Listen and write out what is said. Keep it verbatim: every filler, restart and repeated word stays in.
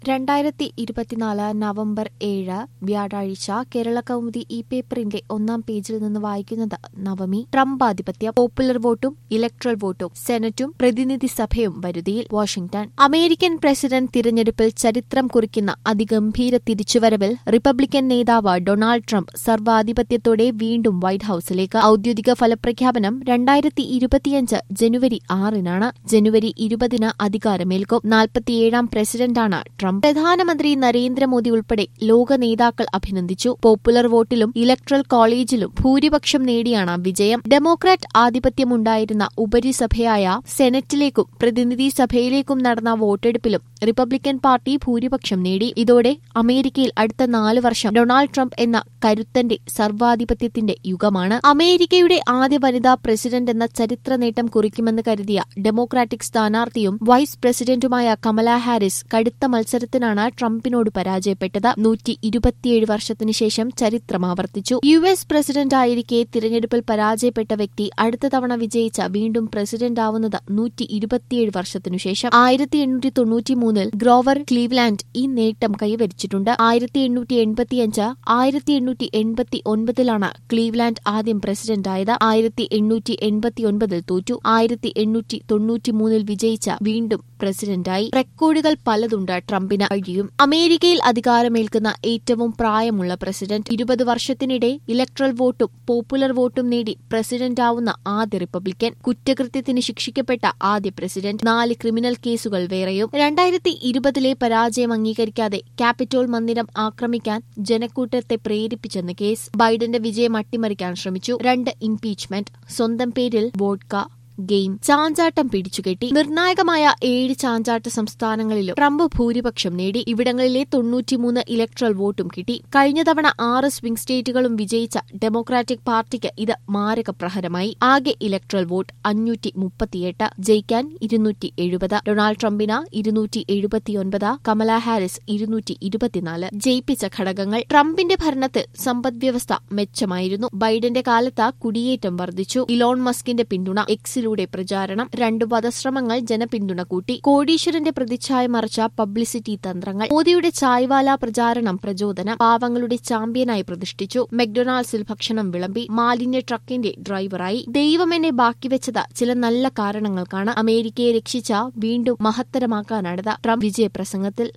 രണ്ടായിരത്തി ഇരുപത്തിനാല് നവംബർ ഏഴ് വ്യാഴാഴ്ച കേരളകൗമുദി ഈ പേപ്പറിന്റെ ഒന്നാം പേജിൽ നിന്ന് വായിക്കുന്നത് നവമി. ട്രംപ് ആധിപത്യം, പോപ്പുലർ വോട്ടും ഇലക്ട്രൽ വോട്ടും സെനറ്റും പ്രതിനിധി സഭയും വരുതിയിൽ. വാഷിംഗ്ടൺ. അമേരിക്കൻ പ്രസിഡന്റ് തിരഞ്ഞെടുപ്പിൽ ചരിത്രം കുറിക്കുന്ന അതിഗംഭീര തിരിച്ചുവരവിൽ റിപ്പബ്ലിക്കൻ നേതാവ് ഡൊണാൾഡ് ട്രംപ് സർവാധിപത്യത്തോടെ വീണ്ടും വൈറ്റ് ഹൌസിലേക്ക്. ഔദ്യോഗിക ഫലപ്രഖ്യാപനം രണ്ടായിരത്തി ഇരുപത്തിയഞ്ച് ജനുവരി ആറിനാണ്. ജനുവരി ഇരുപതിന് അധികാരമേൽക്കും. നാൽപ്പത്തിയേഴാം പ്രസിഡന്റാണ് ട്രംപ്. പ്രധാനമന്ത്രി നരേന്ദ്രമോദി ഉൾപ്പെടെ ലോക നേതാക്കൾ അഭിനന്ദിച്ചു. പോപ്പുലർ വോട്ടിലും ഇലക്ട്രൽ കോളേജിലും ഭൂരിപക്ഷം നേടിയാണ് വിജയം. ഡെമോക്രാറ്റ് ആധിപത്യമുണ്ടായിരുന്ന ഉപരിസഭയായ സെനറ്റിലേക്കും പ്രതിനിധി സഭയിലേക്കും നടന്ന വോട്ടെടുപ്പിലും റിപ്പബ്ലിക്കൻ പാർട്ടി ഭൂരിപക്ഷം നേടി. ഇതോടെ അമേരിക്കയിൽ അടുത്ത നാല് വർഷം ഡൊണാൾഡ് ട്രംപ് എന്ന കരുത്തന്റെ സർവാധിപത്യത്തിന്റെ യുഗമാണ്. അമേരിക്കയുടെ ആദ്യ വനിതാ പ്രസിഡന്റ് എന്ന ചരിത്ര നേട്ടം കുറിക്കുമെന്ന് കരുതിയ ഡെമോക്രാറ്റിക് സ്ഥാനാർത്ഥിയും വൈസ് പ്രസിഡന്റുമായ കമല ഹാരിസ് കടുത്ത മത്സരത്തിനാണ് ട്രംപിനോട് പരാജയപ്പെട്ടത്. നൂറ്റി ഇരുപത്തിയേഴ് വർഷത്തിനു ശേഷം ചരിത്രം ആവർത്തിച്ചു. യു എസ് പ്രസിഡന്റായിരിക്കെ തിരഞ്ഞെടുപ്പിൽ പരാജയപ്പെട്ട വ്യക്തി അടുത്ത തവണ വിജയിച്ച വീണ്ടും പ്രസിഡന്റാവുന്നത് നൂറ്റി ഇരുപത്തിയേഴ് വർഷത്തിനുശേഷം. ആയിരത്തി എണ്ണൂറ്റി തൊണ്ണൂറ്റി മൂന്നിൽ ഗ്രോവർ ക്ലീവ്ലാൻഡ് ഈ നേട്ടം കൈവരിച്ചിട്ടുണ്ട്. ആയിരത്തി എണ്ണൂറ്റി എൺപത്തിയഞ്ച് ആയിരത്തി എണ്ണൂറ്റി എൺപത്തി ഒൻപതിലാണ് ക്ലീവ്ലാൻഡ് ആദ്യം പ്രസിഡന്റായത്. ആയിരത്തി എണ്ണൂറ്റി എൺപത്തി ഒൻപതിൽ തോറ്റു. ആയിരത്തി എണ്ണൂറ്റി തൊണ്ണൂറ്റി മൂന്നിൽ വിജയിച്ച വീണ്ടും പ്രസിഡന്റായി. റെക്കോർഡുകൾ പലതുണ്ട് ട്രംപിന് കഴിയും. അമേരിക്കയിൽ അധികാരമേൽക്കുന്ന ഏറ്റവും പ്രായമുള്ള പ്രസിഡന്റ്. ഇരുപത് വർഷത്തിനിടെ ഇലക്ട്രൽ വോട്ടും പോപ്പുലർ വോട്ടും നേടി പ്രസിഡന്റാവുന്ന ആദ്യ റിപ്പബ്ലിക്കൻ. കുറ്റകൃത്യത്തിന് ശിക്ഷിക്കപ്പെട്ട ആദ്യ പ്രസിഡന്റ്. നാല് ക്രിമിനൽ കേസുകൾ വേറെയും. രണ്ടായിരത്തി ഇരുപതിലെ പരാജയം അംഗീകരിക്കാതെ ക്യാപിറ്റോൾ മന്ദിരം ആക്രമിക്കാൻ ജനക്കൂട്ടത്തെ പ്രേരിപ്പിച്ചെന്ന് കേസ്. ബൈഡന്റെ വിജയം അട്ടിമറിക്കാൻ ശ്രമിച്ചു. രണ്ട് ഇംപീച്ച്മെന്റ്. സ്വന്തം പേരിൽ വോഡ്ക ഗെയിം. ചാഞ്ചാട്ടം പിടിച്ചുകെട്ടി. നിർണായകമായ ഏഴ് ചാഞ്ചാട്ട സംസ്ഥാനങ്ങളിലും ട്രംപ് ഭൂരിപക്ഷം നേടി. ഇവിടങ്ങളിലെ തൊണ്ണൂറ്റിമൂന്ന് ഇലക്ട്രൽ വോട്ടും കിട്ടി. കഴിഞ്ഞ തവണ ആറ് സ്വിംഗ് സ്റ്റേറ്റുകളും വിജയിച്ച ഡെമോക്രാറ്റിക് പാർട്ടിക്ക് ഇത് മാരക പ്രഹരമായി. ആകെ ഇലക്ട്രൽ വോട്ട് അഞ്ഞൂറ്റി മുപ്പത്തിയെട്ട്. ജയിക്കാൻ ഇരുന്നൂറ്റി എഴുപത്. ഡൊണാൾഡ് ട്രംപിന് ഇരുന്നൂറ്റി എഴുപത്തിയൊൻപത്. കമല ഹാരിസ് ഇരുന്നൂറ്റി ഇരുപത്തിനാല്. ജയിപ്പിച്ച ഘടകങ്ങൾ. ട്രംപിന്റെ ഭരണത്തിൽ സമ്പദ്വ്യവസ്ഥ മെച്ചമായിരുന്നു. ബൈഡന്റെ കാലത്ത് കുടിയേറ്റം വർദ്ധിച്ചു. ഇലോൺ മസ്കിന്റെ പിന്തുണ. എക്സിലൂടെ പ്രചാരണം. രണ്ട് വധശ്രമങ്ങൾ ജനപിന്തുണ കൂട്ടി. കോടീശ്വരന്റെ പ്രതിച്ഛായ മറച്ച പബ്ലിസിറ്റി തന്ത്രങ്ങൾ. മോദിയുടെ ചായ്വാല പ്രചാരണം പ്രചോദനം. പാവങ്ങളുടെ ചാമ്പ്യനായി പ്രതിഷ്ഠിച്ചു. മെക്ഡൊണാൾഡ്സിൽ ഭക്ഷണം വിളമ്പി. മാലിന്യ ട്രക്കിന്റെ ഡ്രൈവറായി. ദൈവം എന്നെ ബാക്കിവെച്ചത് ചില നല്ല കാരണങ്ങൾക്കാണ്. അമേരിക്കയെ രക്ഷിച്ച വീണ്ടും മഹത്തരമാക്കാനാണിത്. ട്രംപ് വിജയപ്രസംഗത്തിൽ.